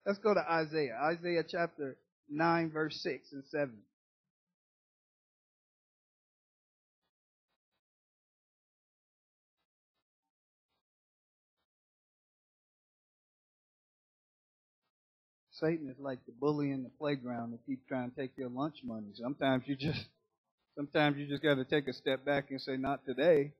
Let's go to Isaiah. Isaiah chapter 9, verse 6 and 7. Satan is like the bully in the playground that keeps trying to take your lunch money. Sometimes you just got to take a step back and say, not today,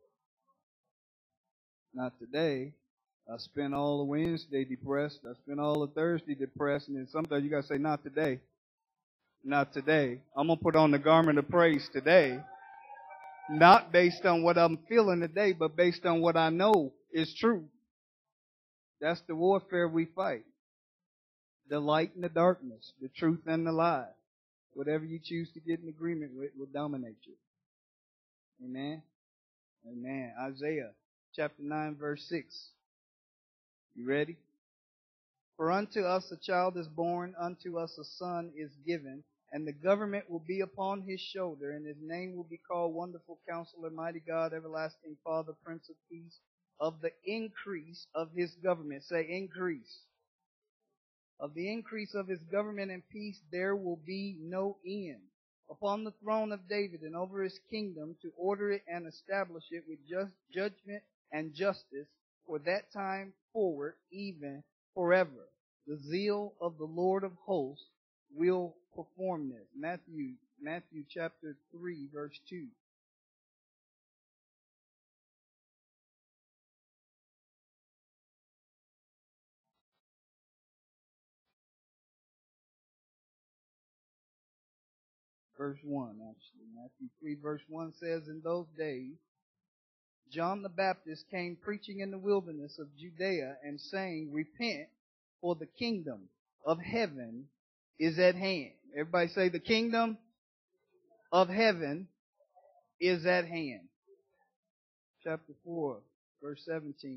not today. I spent all the Wednesday depressed. I spent all the Thursday depressed. And then sometimes you got to say, not today. Not today. I'm going to put on the garment of praise today. Not based on what I'm feeling today, but based on what I know is true. That's the warfare we fight. The light and the darkness, the truth and the lie. Whatever you choose to get in agreement with will dominate you. Amen. Amen. Isaiah chapter 9, verse 6. You ready? For unto us a child is born, unto us a son is given, and the government will be upon his shoulder, and his name will be called Wonderful Counselor, Mighty God, Everlasting Father, Prince of Peace. Of the increase of his government, say increase. Of the increase of his government and peace there will be no end. Upon the throne of David and over his kingdom, to order it and establish it with just judgment and justice for that time forward, even forever. The zeal of the Lord of hosts will perform this. Matthew chapter 3, verse 2. Verse 1, actually. Matthew 3, verse 1 says, in those days, John the Baptist came preaching in the wilderness of Judea and saying, repent, for the kingdom of heaven is at hand. Everybody say, the kingdom of heaven is at hand. Chapter 4, verse 17.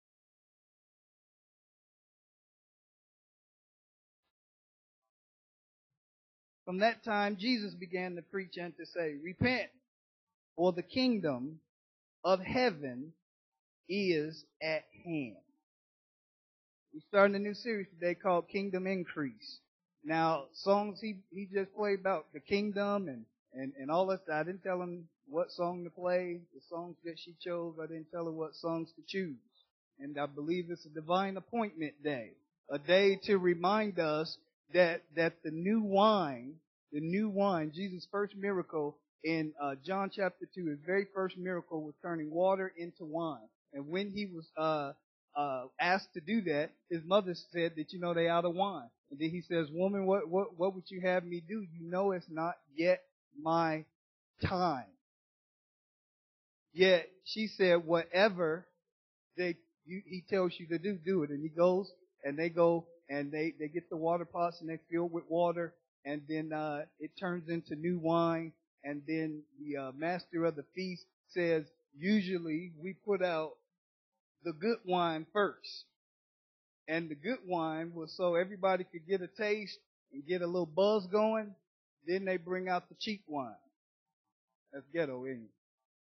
From that time, Jesus began to preach and to say, repent, for the kingdom of heaven is at hand. We're starting a new series today called Kingdom Increase. Now, songs he just played about the kingdom and all that. I didn't tell him what song to play. The songs that she chose, I didn't tell her what songs to choose. And I believe it's a divine appointment day. A day to remind us that the new wine, Jesus' first miracle in John chapter 2, his very first miracle was turning water into wine. And when he was asked to do that, his mother said that, they out of wine. And then he says, woman, what would you have me do? You know it's not yet my time. Yet she said, whatever he tells you to do it. And he goes, and they go, and they get the water pots, and they fill with water, and then it turns into new wine. And then the master of the feast says, usually we put out the good wine first. And the good wine was so everybody could get a taste and get a little buzz going. Then they bring out the cheap wine. That's ghetto, isn't it?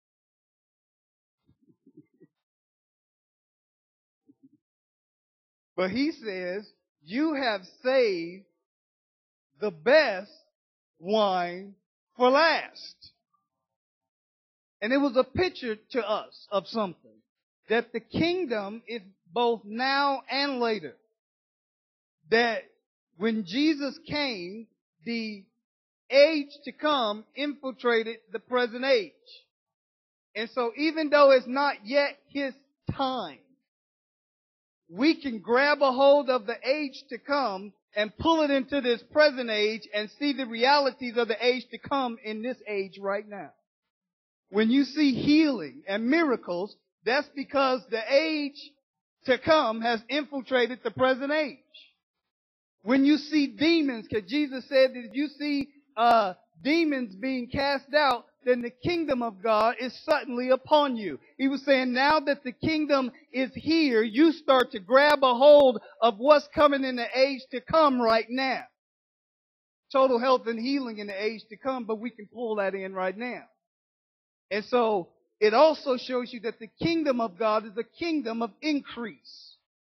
But he says, you have saved the best wine for last. And it was a picture to us of something. That the kingdom is both now and later. That when Jesus came, the age to come infiltrated the present age. And so even though it's not yet his time, we can grab a hold of the age to come and pull it into this present age and see the realities of the age to come in this age right now. When you see healing and miracles, that's because the age to come has infiltrated the present age. When you see demons, because Jesus said that if you see demons being cast out, then the kingdom of God is suddenly upon you. He was saying now that the kingdom is here, you start to grab a hold of what's coming in the age to come right now. Total health and healing in the age to come, but we can pull that in right now. And so it also shows you that the kingdom of God is a kingdom of increase.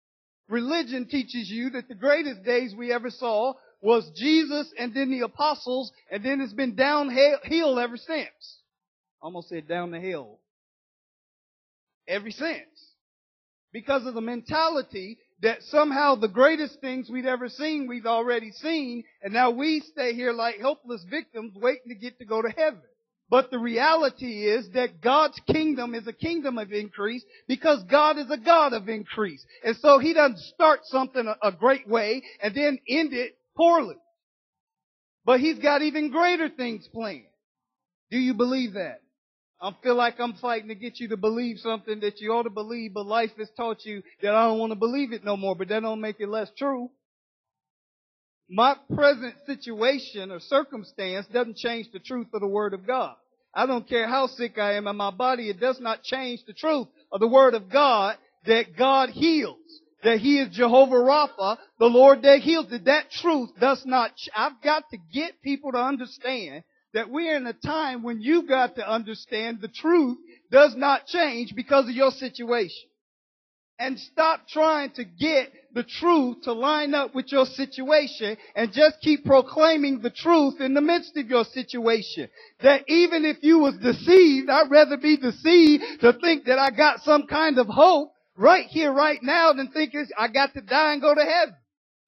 Religion teaches you that the greatest days we ever saw was Jesus and then the apostles, and then it's been downhill ever since. Almost said down the hill. Ever since. Because of the mentality that somehow the greatest things we'd ever seen, we've already seen, and now we stay here like helpless victims waiting to get to go to heaven. But the reality is that God's kingdom is a kingdom of increase because God is a God of increase. And so He doesn't start something a great way and then end it poorly. But He's got even greater things planned. Do you believe that? I feel like I'm fighting to get you to believe something that you ought to believe, but life has taught you that I don't want to believe it no more, but that don't make it less true. My present situation or circumstance doesn't change the truth of the Word of God. I don't care how sick I am in my body, it does not change the truth of the Word of God that God heals. That He is Jehovah Rapha, the Lord that heals. That truth does not, I've got to get people to understand that we're in a time when you've got to understand the truth does not change because of your situation. And stop trying to get the truth to line up with your situation and just keep proclaiming the truth in the midst of your situation. That even if you was deceived, I'd rather be deceived to think that I got some kind of hope right here, right now than think I got to die and go to heaven.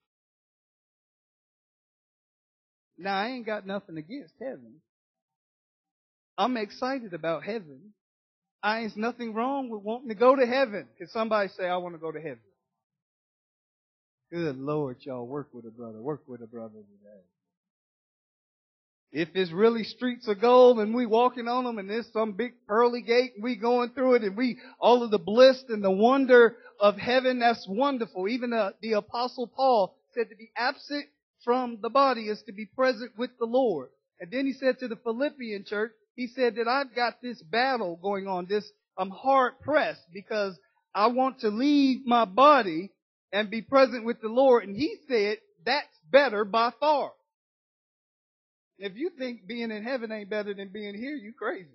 Now, I ain't got nothing against heaven. I'm excited about heaven. Ain't nothing wrong with wanting to go to heaven. Can somebody say, I want to go to heaven? Good Lord, y'all, work with a brother. Work with a brother today. If it's really streets of gold and we walking on them and there's some big pearly gate and we going through it and we, all of the bliss and the wonder of heaven, that's wonderful. Even the Apostle Paul said to be absent from the body is to be present with the Lord. And then he said to the Philippian church, he said that I've got this battle going on. I'm hard pressed because I want to leave my body and be present with the Lord. And he said that's better by far. If you think being in heaven ain't better than being here, you crazy.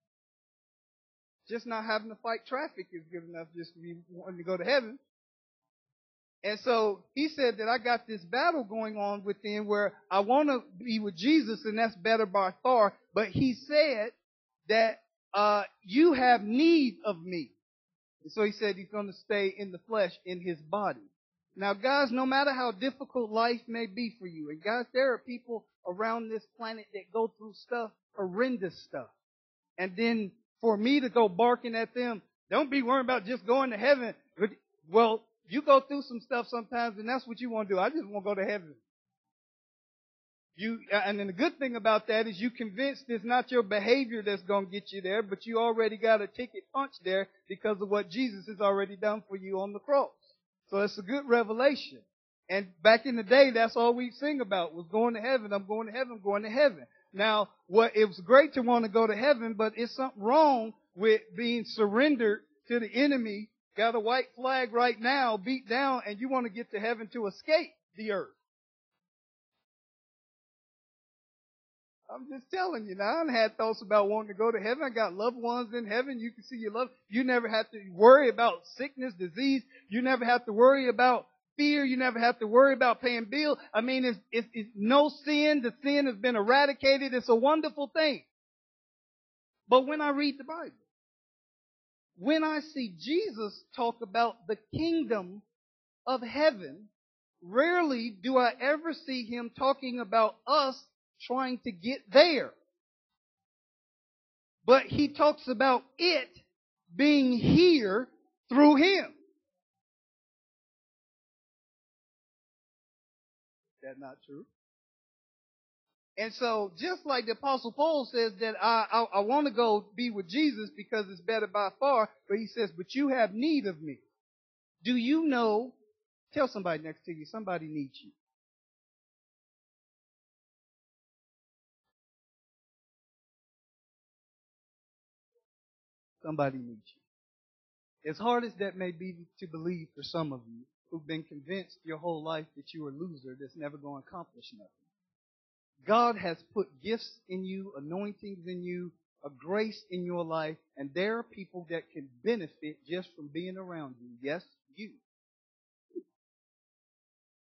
Just not having to fight traffic is good enough just to be wanting to go to heaven. And so he said that I got this battle going on within where I want to be with Jesus, and that's better by far. But he said that you have need of me. And so he said he's going to stay in the flesh, in his body. Now, guys, no matter how difficult life may be for you, and guys, there are people around this planet that go through stuff, horrendous stuff. And then for me to go barking at them, don't be worrying about just going to heaven. Well, you go through some stuff sometimes, and that's what you want to do. I just want to go to heaven. And then the good thing about that is you convinced it's not your behavior that's going to get you there, but you already got a ticket punched there because of what Jesus has already done for you on the cross. So it's a good revelation. And back in the day, that's all we sing about was going to heaven. I'm going to heaven, I'm going to heaven. Now, it was great to want to go to heaven, but it's something wrong with being surrendered to the enemy. Got a white flag right now, beat down, and you want to get to heaven to escape the earth. I'm just telling you now, I had thoughts about wanting to go to heaven. I got loved ones in heaven. You can see your love. You never have to worry about sickness, disease. You never have to worry about fear. You never have to worry about paying bills. I mean, it's no sin. The sin has been eradicated. It's a wonderful thing. But when I read the Bible, when I see Jesus talk about the kingdom of heaven, rarely do I ever see Him talking about us trying to get there. But He talks about it being here through Him. Is that not true? And so, just like the Apostle Paul says that I want to go be with Jesus because it's better by far, but he says, but you have need of me. Do you know, tell somebody next to you, somebody needs you. Somebody needs you. As hard as that may be to believe for some of you who've been convinced your whole life that you're a loser that's never going to accomplish nothing. God has put gifts in you, anointings in you, a grace in your life, and there are people that can benefit just from being around you. Yes, you.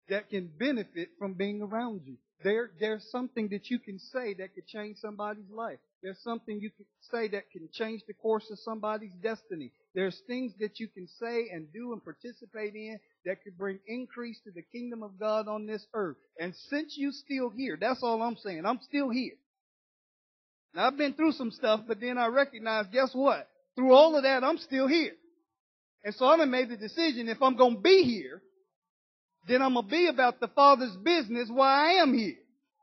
that can benefit from being around you. There's something that you can say that could change somebody's life. There's something you can say that can change the course of somebody's destiny. There's things that you can say and do and participate in that could bring increase to the kingdom of God on this earth. And since you're still here, that's all I'm saying. I'm still here. Now, I've been through some stuff, but then I recognize, guess what? Through all of that, I'm still here. And so I done made the decision, if I'm going to be here, then I'm going to be about the Father's business while I am here.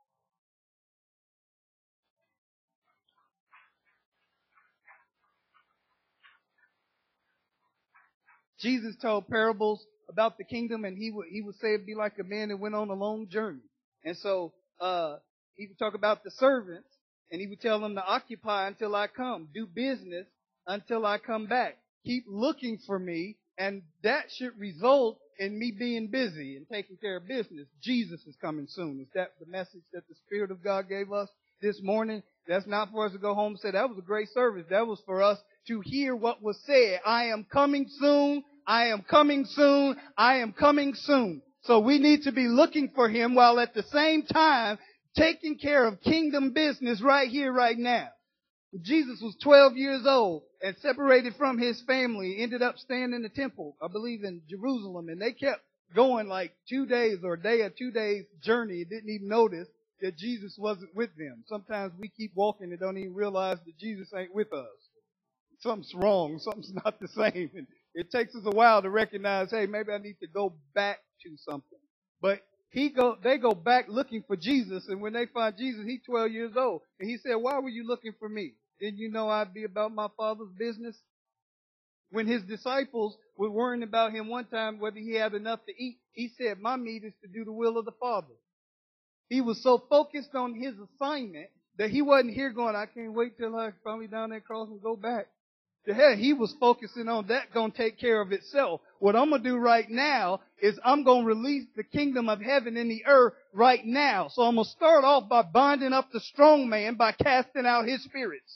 Jesus told parables about the kingdom, and he would say it'd be like a man that went on a long journey. And so he would talk about the servants, and he would tell them to occupy until I come. Do business until I come back. Keep looking for me, and that should result in me being busy and taking care of business. Jesus is coming soon. Is that the message that the Spirit of God gave us this morning? That's not for us to go home and say, that was a great service. That was for us to hear what was said. I am coming soon. I am coming soon. I am coming soon. So we need to be looking for Him while at the same time taking care of kingdom business right here, right now. Jesus was 12 years old and separated from His family, ended up staying in the temple, I believe in Jerusalem, and they kept going like 2 days or a day or 2 days journey. Didn't even notice that Jesus wasn't with them. Sometimes we keep walking and don't even realize that Jesus ain't with us. Something's wrong. Something's not the same. And it takes us a while to recognize, hey, maybe I need to go back to something. But they go back looking for Jesus, and when they find Jesus, he's 12 years old. And he said, why were you looking for me? Didn't you know I'd be about my Father's business? When his disciples were worrying about him one time whether he had enough to eat, he said, my meat is to do the will of the Father. He was so focused on his assignment that he wasn't here going, I can't wait till I finally down that cross and go back. To hell, he was focusing on that going to take care of itself. What I'm going to do right now is I'm going to release the kingdom of heaven in the earth right now. So I'm going to start off by binding up the strong man by casting out his spirits.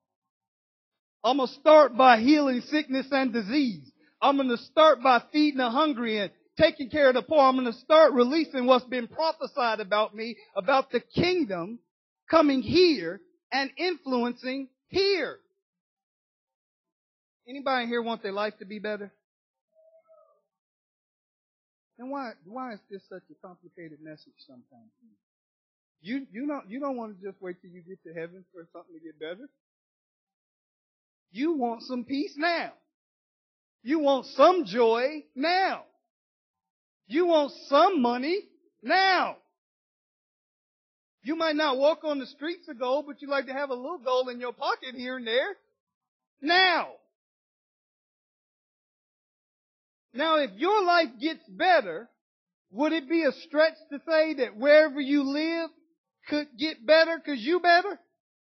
I'm going to start by healing sickness and disease. I'm going to start by feeding the hungry and taking care of the poor. I'm going to start releasing what's been prophesied about me, about the kingdom coming here and influencing here. Anybody here want their life to be better? And why is this such a complicated message sometimes? You don't want to just wait till you get to heaven for something to get better. You want some peace now. You want some joy now. You want some money now. You might not walk on the streets of gold, but you like to have a little gold in your pocket here and there. Now. Now, if your life gets better, would it be a stretch to say that wherever you live could get better because you better?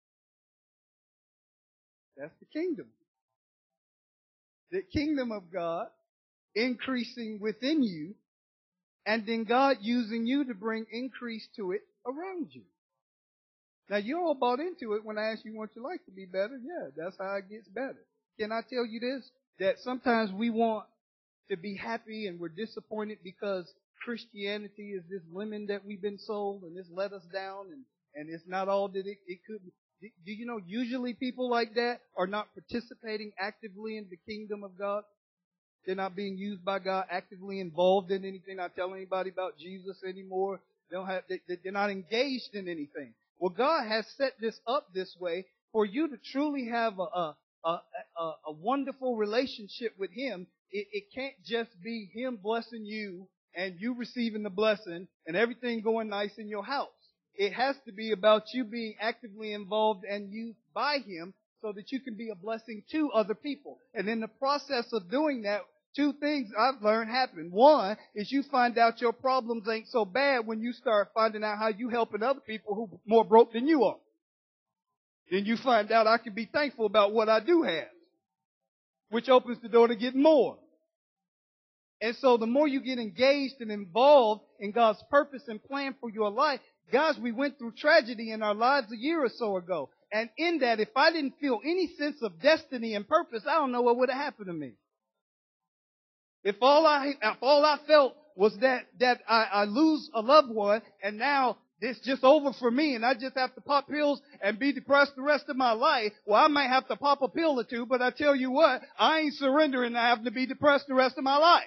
That's the kingdom. The kingdom of God increasing within you, and then God using you to bring increase to it around you. Now, you all bought into it when I asked you, want your life to be better? Yeah, that's how it gets better. Can I tell you this? That sometimes we want to be happy and we're disappointed because Christianity is this lemon that we've been sold and it's let us down and it's not all that it could be. Do you know usually people like that are not participating actively in the kingdom of God? They're not being used by God, actively involved in anything, not telling anybody about Jesus anymore. They're not engaged in anything. Well, God has set this up this way for you to truly have a wonderful relationship with Him. It can't just be Him blessing you and you receiving the blessing and everything going nice in your house. It has to be about you being actively involved and used by Him so that you can be a blessing to other people. And in the process of doing that, two things I've learned happen. One is you find out your problems ain't so bad when you start finding out how you helping other people who are more broke than you are. Then you find out I can be thankful about what I do have, which opens the door to get more. And so the more you get engaged and involved in God's purpose and plan for your life, guys, we went through tragedy in our lives a year or so ago. And in that, if I didn't feel any sense of destiny and purpose, I don't know what would have happened to me. If all I felt was that I lose a loved one, and now it's just over for me, and I just have to pop pills and be depressed the rest of my life. Well, I might have to pop a pill or two, but I tell you what, I ain't surrendering to having to be depressed the rest of my life.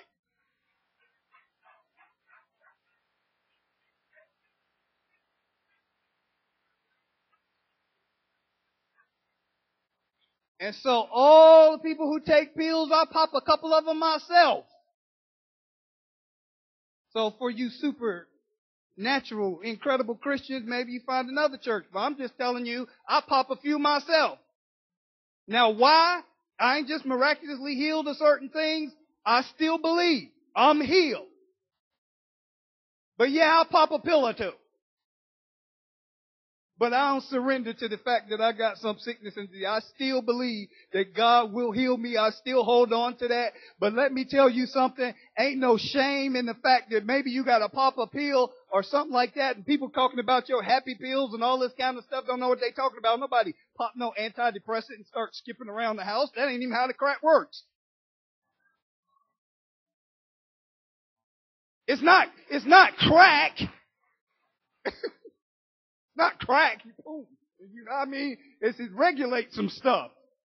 And so all the people who take pills, I pop a couple of them myself. So for you supernatural, incredible Christians, maybe you find another church. But I'm just telling you, I pop a few myself. Now why? I ain't just miraculously healed of certain things. I still believe I'm healed. But yeah, I'll pop a pill or two. But I don't surrender to the fact that I got some sickness and disease. I still believe that God will heal me. I still hold on to that. But let me tell you something. Ain't no shame in the fact that maybe you got to pop a pill or something like that. And people talking about your happy pills and all this kind of stuff don't know what they talking about. Nobody pop no antidepressant and start skipping around the house. That ain't even how the crap works. It's not crack. Not crack. Boom. You know what I mean? It regulates some stuff.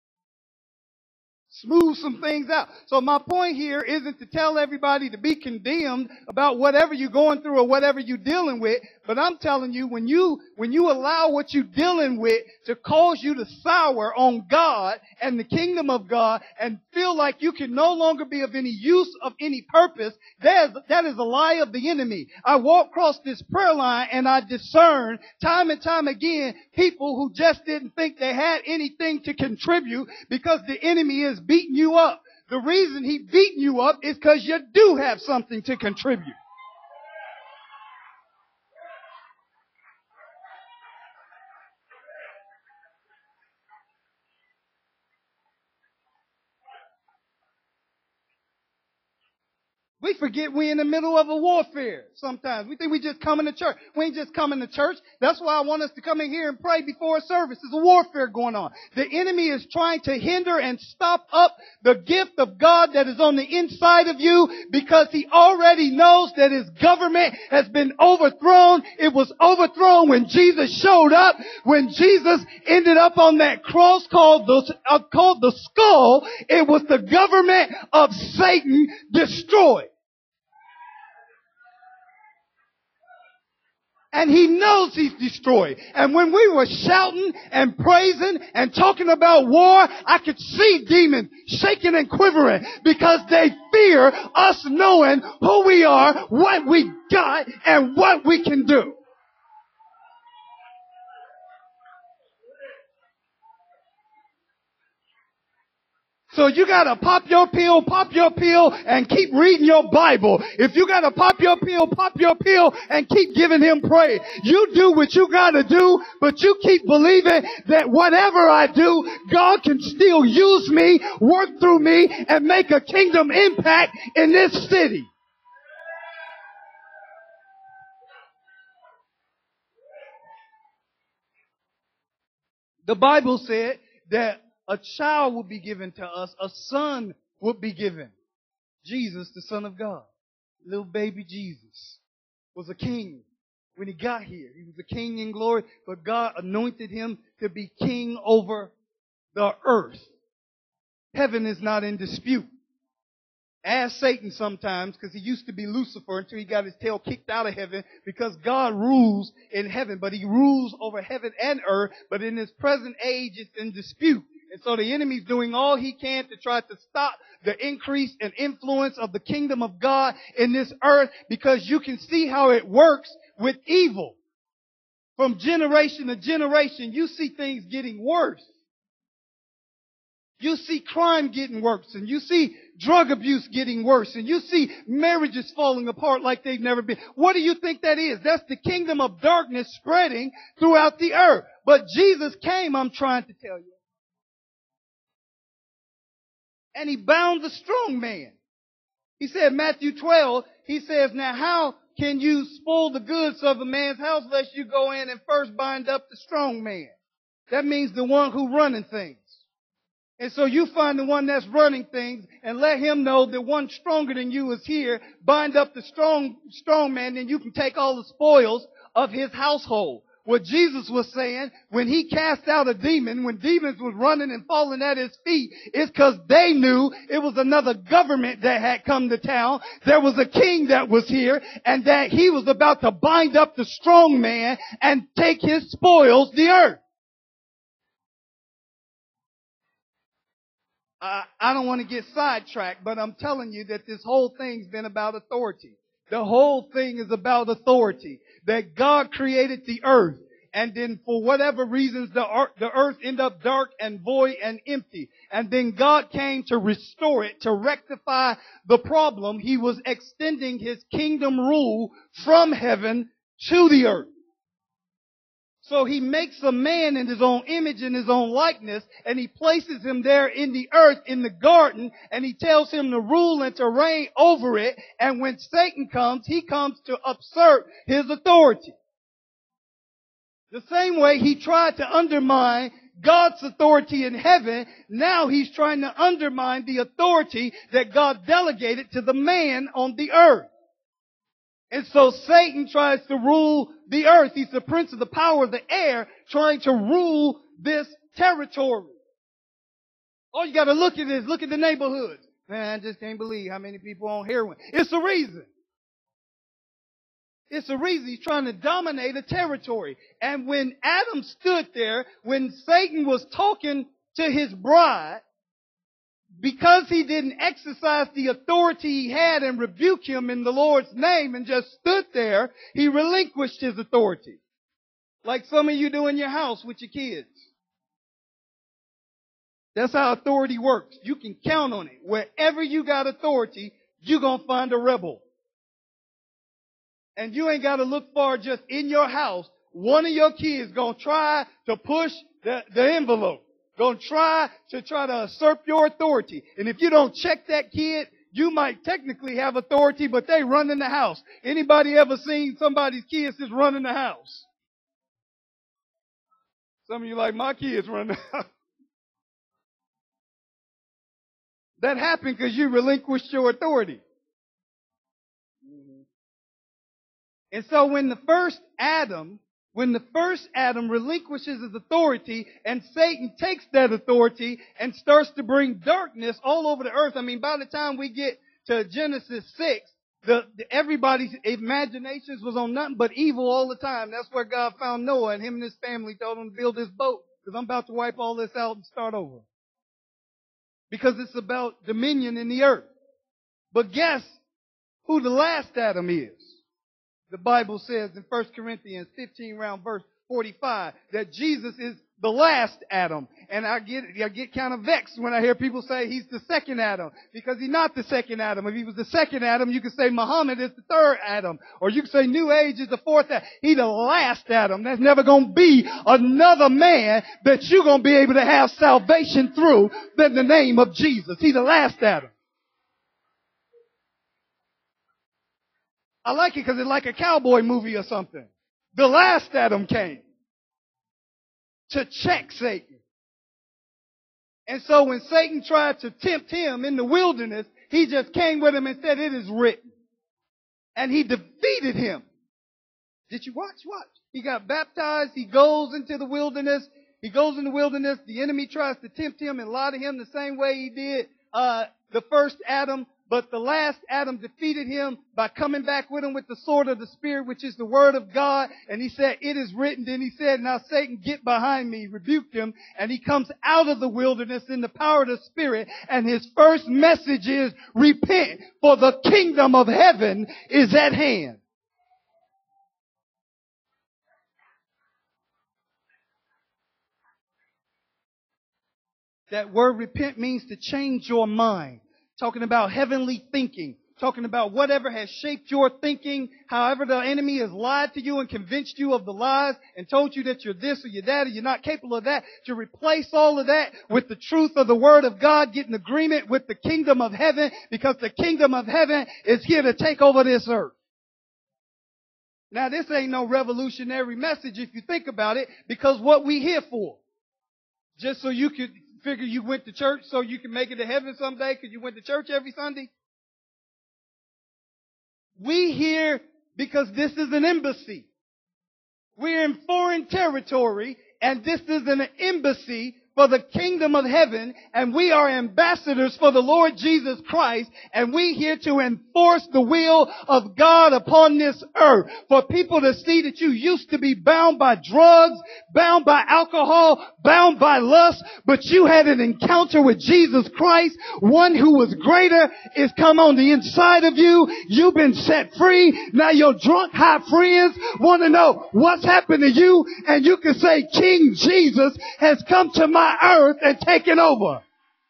Smooth some things out. So my point here isn't to tell everybody to be condemned about whatever you're going through or whatever you're dealing with. But I'm telling you, when you allow what you're dealing with to cause you to sour on God and the kingdom of God and feel like you can no longer be of any use, of any purpose, that is a lie of the enemy. I walk across this prayer line and I discern time and time again people who just didn't think they had anything to contribute because the enemy is beating you up. The reason he beating you up is because you do have something to contribute. We forget we're in the middle of a warfare sometimes. We think we just coming to church. We ain't just coming to church. That's why I want us to come in here and pray before a service. There's a warfare going on. The enemy is trying to hinder and stop up the gift of God that is on the inside of you because he already knows that his government has been overthrown. It was overthrown when Jesus showed up. When Jesus ended up on that cross called the skull, it was the government of Satan destroyed. And he knows he's destroyed. And when we were shouting and praising and talking about war, I could see demons shaking and quivering because they fear us knowing who we are, what we got, and what we can do. So you gotta pop your pill, and keep reading your Bible. If you gotta pop your pill, and keep giving him praise. You do what you gotta do, but you keep believing that whatever I do, God can still use me, work through me, and make a kingdom impact in this city. The Bible said that a child will be given to us. A son will be given. Jesus, the Son of God. Little baby Jesus was a king when he got here. He was a king in glory, but God anointed him to be king over the earth. Heaven is not in dispute. Ask Satan sometimes, because he used to be Lucifer until he got his tail kicked out of heaven, because God rules in heaven, but he rules over heaven and earth, but in his present age it's in dispute. And so the enemy's doing all he can to try to stop the increase and influence of the kingdom of God in this earth, because you can see how it works with evil. From generation to generation, you see things getting worse. You see crime getting worse, and you see drug abuse getting worse, and you see marriages falling apart like they've never been. What do you think that is? That's the kingdom of darkness spreading throughout the earth. But Jesus came, I'm trying to tell you. And he bound the strong man. He said, Matthew 12, he says, now how can you spoil the goods of a man's house unless you go in and first bind up the strong man? That means the one who running things. And so you find the one that's running things and let him know that one stronger than you is here. Bind up the strong man, and you can take all the spoils of his household. What Jesus was saying when he cast out a demon, when demons was running and falling at his feet, is because they knew it was another government that had come to town. There was a king that was here, and that he was about to bind up the strong man and take his spoils, the earth. I don't want to get sidetracked, but I'm telling you that this whole thing's been about authority. The whole thing is about authority. That God created the earth, and then for whatever reasons the earth ended up dark and void and empty. And then God came to restore it, to rectify the problem. He was extending His kingdom rule from heaven to the earth. So He makes a man in His own image and His own likeness, and He places him there in the earth, in the garden, and He tells him to rule and to reign over it. And when Satan comes, he comes to usurp His authority. The same way he tried to undermine God's authority in heaven, now he's trying to undermine the authority that God delegated to the man on the earth. And so Satan tries to rule the earth. He's the prince of the power of the air, trying to rule this territory. All you got to look at is, look at the neighborhoods. Man, I just can't believe how many people on heroin. It's a reason. It's a reason. He's trying to dominate a territory. And when Adam stood there, when Satan was talking to his bride, because he didn't exercise the authority he had and rebuke him in the Lord's name and just stood there, he relinquished his authority. Like some of you do in your house with your kids. That's how authority works. You can count on it. Wherever you got authority, you're going to find a rebel. And you ain't got to look far. Just in your house, one of your kids going to try to push the envelope. Going to try to usurp your authority. And if you don't check that kid, you might technically have authority, but they run in the house. Anybody ever seen somebody's kids just run in the house? Some of you like, my kids run the house. That happened because you relinquished your authority. And so when the first Adam relinquishes his authority and Satan takes that authority and starts to bring darkness all over the earth. I mean, by the time we get to Genesis 6, everybody's imaginations was on nothing but evil all the time. That's where God found Noah, and him and his family told him to build this boat because I'm about to wipe all this out and start over. Because it's about dominion in the earth. But guess who the last Adam is? The Bible says in 1 Corinthians 15 around verse 45 that Jesus is the last Adam. And I get kind of vexed when I hear people say he's the second Adam, because he's not the second Adam. If he was the second Adam, you could say Muhammad is the third Adam, or you could say New Age is the fourth Adam. He's the last Adam. There's never going to be another man that you're going to be able to have salvation through than the name of Jesus. He's the last Adam. I like it because it's like a cowboy movie or something. The last Adam came to check Satan. And so when Satan tried to tempt him in the wilderness, he just came with him and said, it is written. And he defeated him. Did you watch? Watch. He got baptized. He goes into the wilderness. The enemy tries to tempt him and lie to him the same way he did the first Adam. But the last Adam defeated him by coming back with him with the sword of the Spirit, which is the Word of God. And he said, it is written. Then he said, now Satan, get behind me. He rebuked him. And he comes out of the wilderness in the power of the Spirit. And his first message is, repent, for the kingdom of heaven is at hand. That word repent means to change your mind. Talking about heavenly thinking. Talking about whatever has shaped your thinking. However the enemy has lied to you and convinced you of the lies and told you that you're this or you're that or you're not capable of that. To replace all of that with the truth of the Word of God. Get in agreement with the kingdom of heaven. Because the kingdom of heaven is here to take over this earth. Now this ain't no revolutionary message if you think about it. Because what we here for? Just so you could figure you went to church so you can make it to heaven someday because you went to church every Sunday? We here because this is an embassy. We're in foreign territory, and this is an embassy for the kingdom of heaven, and we are ambassadors for the Lord Jesus Christ, and we here to enforce the will of God upon this earth. For people to see that you used to be bound by drugs, bound by alcohol, bound by lust, but you had an encounter with Jesus Christ, one who was greater, is come on the inside of you. You've been set free. Now your drunk high friends want to know what's happened to you, and you can say, King Jesus has come to my earth and taken over.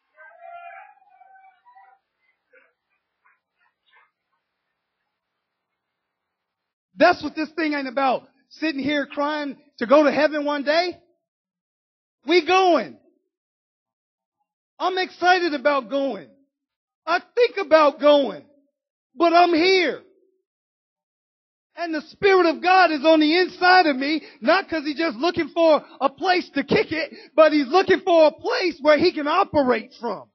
That's what this thing ain't about. Sitting here crying to go to heaven one day. We going. I'm excited about going. I think about going. But I'm here. And the Spirit of God is on the inside of me, not because He's just looking for a place to kick it, but He's looking for a place where He can operate from.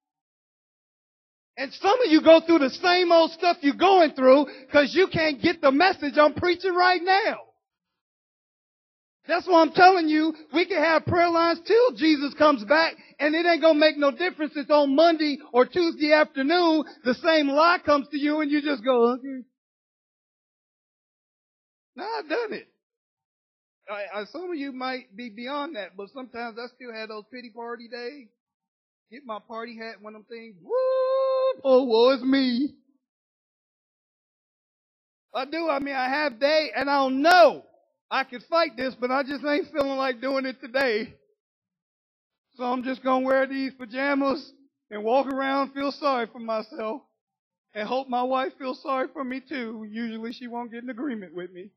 And some of you go through the same old stuff you're going through because you can't get the message I'm preaching right now. That's why I'm telling you, we can have prayer lines till Jesus comes back, and it ain't gonna make no difference. It's on Monday or Tuesday afternoon, the same lie comes to you and you just go, okay. No, I've done it. Some of you might be beyond that, but sometimes I still have those pity party days. Get my party hat, one of them things. Woo! Oh, woe is me. I do. I mean, I have day, and I don't know I could fight this, but I just ain't feeling like doing it today. So I'm just going to wear these pajamas and walk around, feel sorry for myself, and hope my wife feels sorry for me too. Usually she won't get in agreement with me.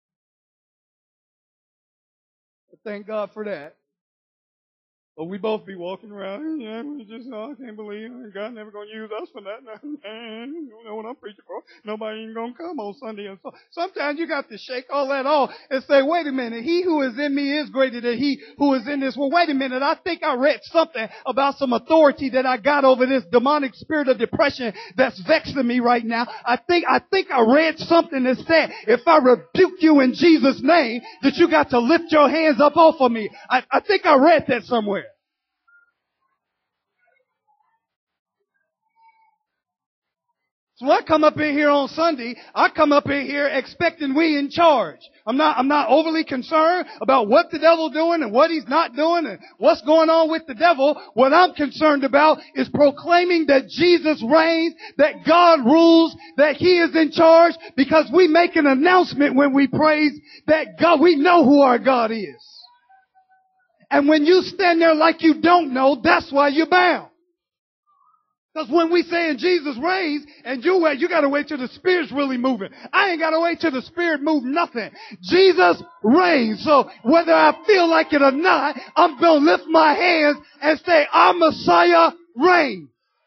But thank God for that. But we both be walking around, yeah, we just, I can't believe God never going to use us for that. You know what I'm preaching for. Nobody ain't going to come on Sunday. And so sometimes you got to shake all that off and say, wait a minute, he who is in me is greater than he who is in this world. Wait a minute, I think I read something about some authority that I got over this demonic spirit of depression that's vexing me right now. I think I read something that said, if I rebuke you in Jesus' name, that you got to lift your hands up off of me. I think I read that somewhere. So I come up in here on Sunday, I come up in here expecting we in charge. I'm not overly concerned about what the devil's doing and what he's not doing and what's going on with the devil. What I'm concerned about is proclaiming that Jesus reigns, that God rules, that He is in charge, because we make an announcement when we praise that God, we know who our God is. And when you stand there like you don't know, that's why you're bound. Because when we saying Jesus reigns, and you got to wait till the Spirit's really moving. I ain't got to wait till the Spirit move nothing. Jesus reigns. So whether I feel like it or not, I'm going to lift my hands and say, our Messiah reigns.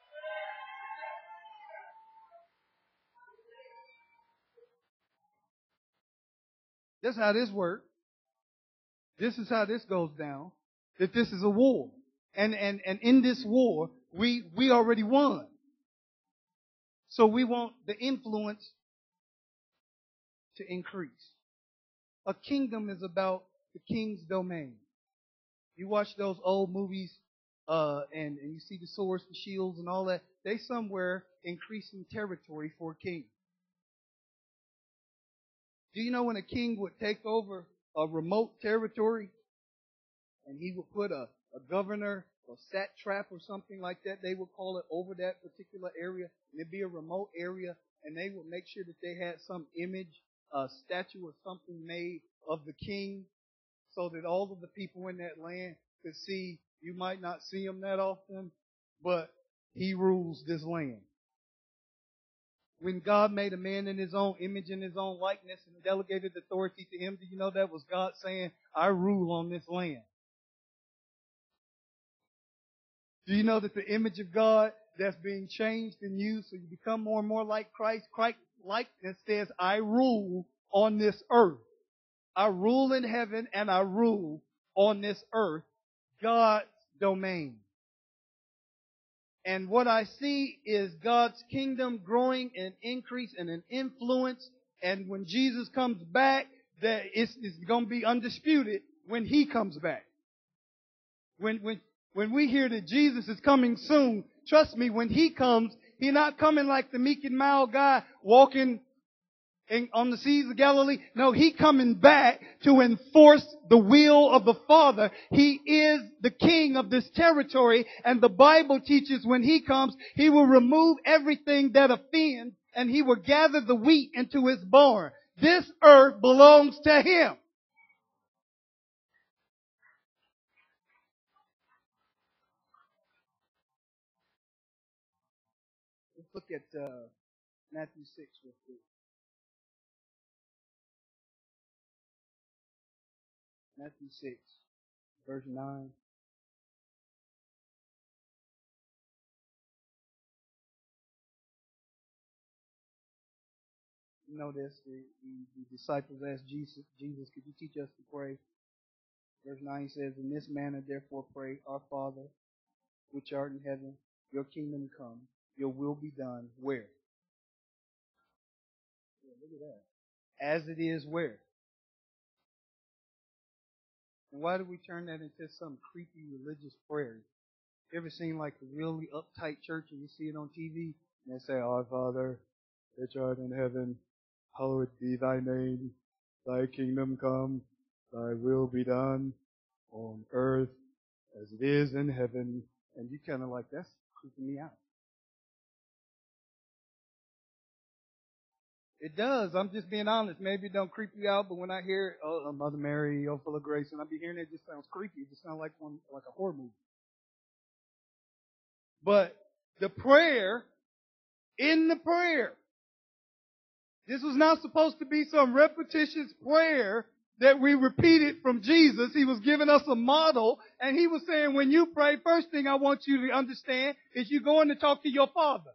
That's how this works. This is how this goes down. That this is a war. And in this war, we already won. So we want the influence to increase. A kingdom is about the king's domain. You watch those old movies, and you see the swords, the shields, and all that. They somewhere increasing territory for a king. Do you know when a king would take over a remote territory, and he would put a governor or satrap or something like that, they would call it, over that particular area, and it'd be a remote area, and they would make sure that they had some image, a statue or something made of the king, so that all of the people in that land could see. You might not see him that often, but he rules this land. When God made a man in His own image and His own likeness and delegated authority to him, do you know that was God saying, I rule on this land? Do you know that the image of God that's being changed in you so you become more and more like Christ? Christ likeness says, I rule on this earth. I rule in heaven and I rule on this earth. God's domain. And what I see is God's kingdom growing and increase and an influence. And when Jesus comes back, that it's going to be undisputed when He comes back. When we hear that Jesus is coming soon, trust me, when He comes, He's not coming like the meek and mild guy walking on the seas of Galilee. No, He coming back to enforce the will of the Father. He is the king of this territory, and the Bible teaches when He comes, He will remove everything that offends, and He will gather the wheat into His barn. This earth belongs to Him. Let's look at Matthew 6 real quick. Matthew 6, verse 9. You know this, the disciples asked Jesus, could you teach us to pray? Verse 9 says, in this manner therefore pray, our Father, which art in heaven, your kingdom come, your will be done. Where? Yeah, look at that. As it is where? And why do we turn that into some creepy religious prayer? You ever seen like a really uptight church and you see it on TV and they say, our Father, which art in heaven, hallowed be thy name, thy kingdom come, thy will be done on earth as it is in heaven. And you kind of like, that's creeping me out. It does. I'm just being honest. Maybe it don't creep you out, but when I hear, oh, Mother Mary, oh, full of grace, and I be hearing it just sounds creepy. It just sounds like a horror movie. But the prayer, in the prayer, this was not supposed to be some repetitious prayer that we repeated from Jesus. He was giving us a model, and He was saying, when you pray, first thing I want you to understand is you're going to talk to your Father.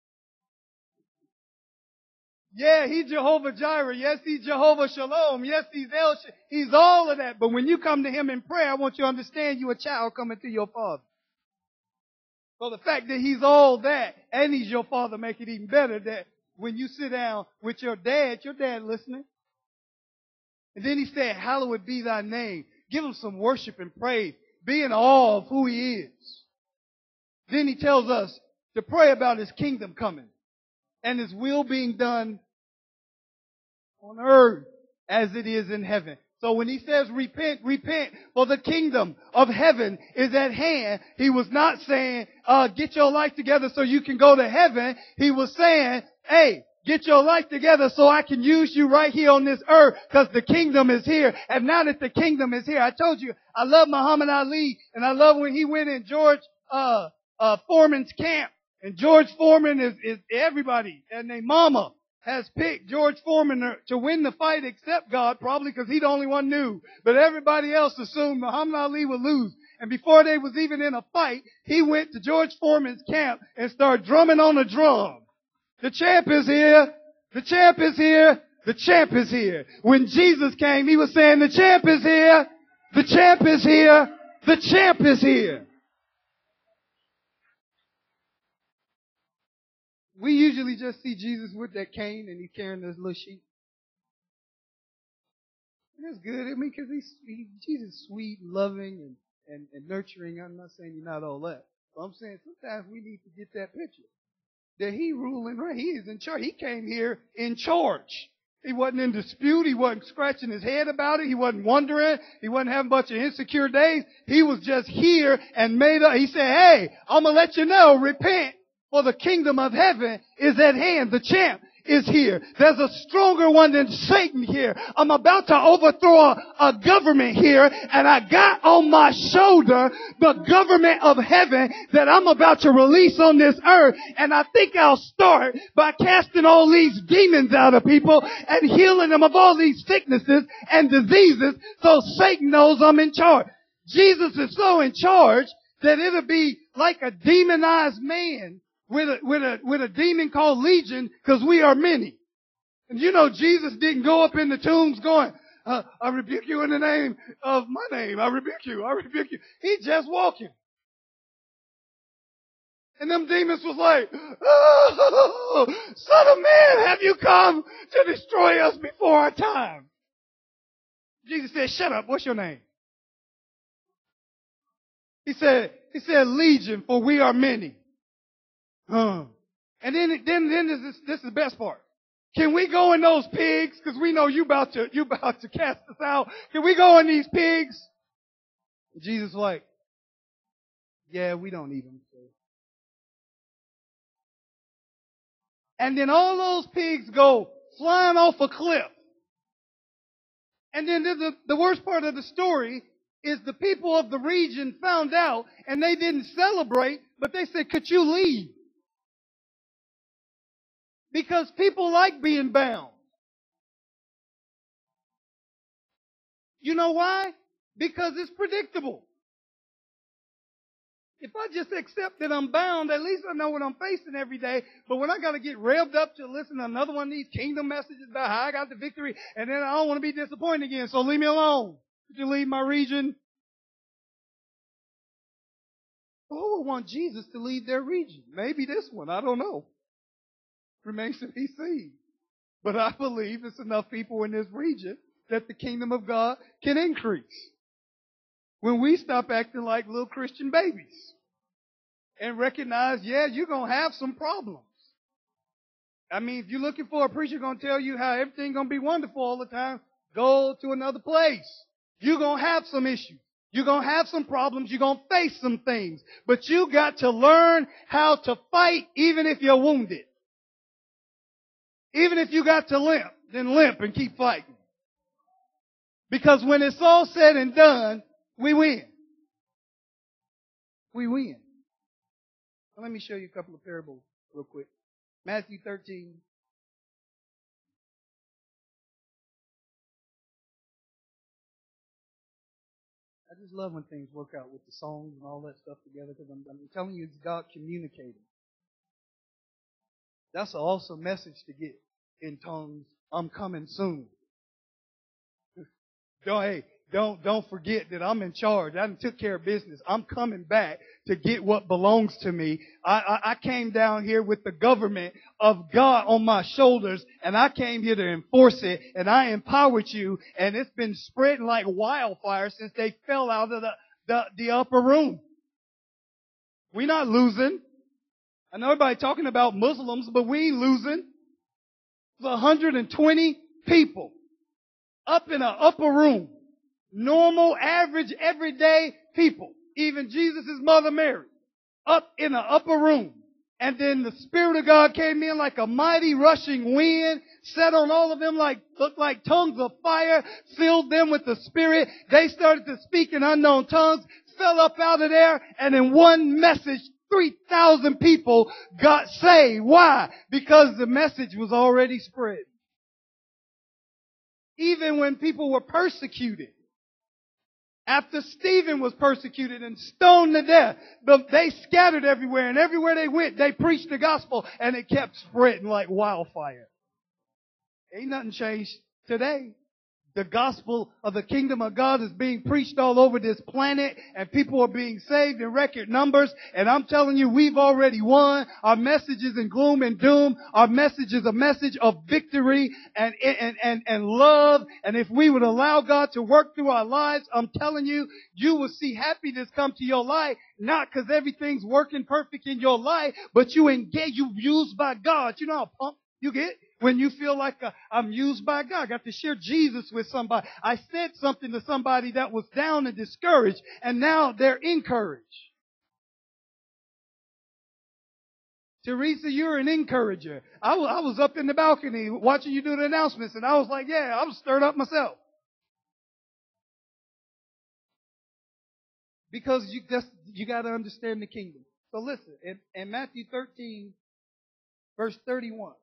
Yeah, He's Jehovah Jireh. Yes, He's Jehovah Shalom. Yes, He's He's all of that. But when you come to Him in prayer, I want you to understand you're a child coming to your Father. So the fact that He's all that and He's your Father make it even better that when you sit down with your dad listening. And then He said, hallowed be thy name. Give Him some worship and praise. Be in awe of who He is. Then He tells us to pray about His kingdom coming and His will being done on earth as it is in heaven. So when He says repent, repent, for the kingdom of heaven is at hand. He was not saying, get your life together so you can go to heaven. He was saying, hey, get your life together so I can use you right here on this earth because the kingdom is here. And now that the kingdom is here, I told you, I love Muhammad Ali and I love when he went in George Foreman's camp. And George Foreman is everybody and their mama has picked George Foreman to win the fight except God, probably because he the only one knew. But everybody else assumed Muhammad Ali would lose. And before they was even in a fight, he went to George Foreman's camp and started drumming on a drum. The champ is here. The champ is here. The champ is here. When Jesus came, He was saying, the champ is here. The champ is here. The champ is here. We usually just see Jesus with that cane and He's carrying this little sheep. And that's good. I mean, because Jesus is sweet and loving and nurturing. I'm not saying He's not all that. But I'm saying sometimes we need to get that picture. That He ruling, right? He is in charge. He came here in charge. He wasn't in dispute. He wasn't scratching his head about it. He wasn't wondering. He wasn't having a bunch of insecure days. He was just here and made up. He said, hey, I'm going to let you know, repent, for the kingdom of heaven is at hand. The champ is here. There's a stronger one than Satan here. I'm about to overthrow a government here, and I got on my shoulder the government of heaven that I'm about to release on this earth. And I think I'll start by casting all these demons out of people and healing them of all these sicknesses and diseases so Satan knows I'm in charge. Jesus is so in charge that it'll be like a demonized man with a demon called Legion, because we are many. And you know, Jesus didn't go up in the tombs going, I rebuke you in the name of my name. I rebuke you. I rebuke you. He's just walking. And them demons was like, oh, Son of Man, have you come to destroy us before our time? Jesus said, shut up, what's your name? He said, Legion, for we are many. And then this is the best part. Can we go in those pigs? Because we know you about to cast us out. Can we go in these pigs? Jesus was like, yeah, we don't eat them. So. And then all those pigs go flying off a cliff. And then the worst part of the story is the people of the region found out and they didn't celebrate, but they said, could you leave? Because people like being bound. You know why? Because it's predictable. If I just accept that I'm bound, at least I know what I'm facing every day. But when I got to get revved up to listen to another one of these kingdom messages about how I got the victory, and then I don't want to be disappointed again, so leave me alone. Could you leave my region? Who would want Jesus to lead their region? Maybe this one. I don't know. Remains to be seen. But I believe it's enough people in this region that the kingdom of God can increase. When we stop acting like little Christian babies and recognize, yeah, you're going to have some problems. I mean, if you're looking for a preacher going to tell you how everything's going to be wonderful all the time, go to another place. You're going to have some issues. You're going to have some problems. You're going to face some things. But you got to learn how to fight even if you're wounded. Even if you got to limp, then limp and keep fighting. Because when it's all said and done, we win. We win. Well, let me show you a couple of parables real quick. Matthew 13. I just love when things work out with the songs and all that stuff together because I'm telling you, it's God communicating. That's an awesome message to get in tongues. I'm coming soon. Don't forget that I'm in charge. I took care of business. I'm coming back to get what belongs to me. I came down here with the government of God on my shoulders, and I came here to enforce it, and I empowered you, and it's been spreading like wildfire since they fell out of the upper room. We're not losing. I know everybody talking about Muslims, but we ain't losing. There's 120 people up in an upper room. Normal, average, everyday people. Even Jesus' mother Mary. Up in an upper room. And then the Spirit of God came in like a mighty rushing wind, set on all of them looked like tongues of fire, filled them with the Spirit. They started to speak in unknown tongues, fell up out of there, and in one message, 3,000 people got saved. Why? Because the message was already spread. Even when people were persecuted. After Stephen was persecuted and stoned to death, they scattered everywhere, and everywhere they went, they preached the gospel, and it kept spreading like wildfire. Ain't nothing changed today. The gospel of the kingdom of God is being preached all over this planet, and people are being saved in record numbers. And I'm telling you, we've already won. Our message isn't gloom and doom. Our message is a message of victory and love. And if we would allow God to work through our lives, I'm telling you, you will see happiness come to your life. Not because everything's working perfect in your life, but you used by God. You know how pumped you get? When you feel like I'm used by God. I got to share Jesus with somebody. I said something to somebody that was down and discouraged, and now they're encouraged. Teresa, you're an encourager. I was up in the balcony watching you do the announcements, and I was like, yeah, I was stirred up myself. Because you got to understand the kingdom. So listen, in Matthew 13, verse 31.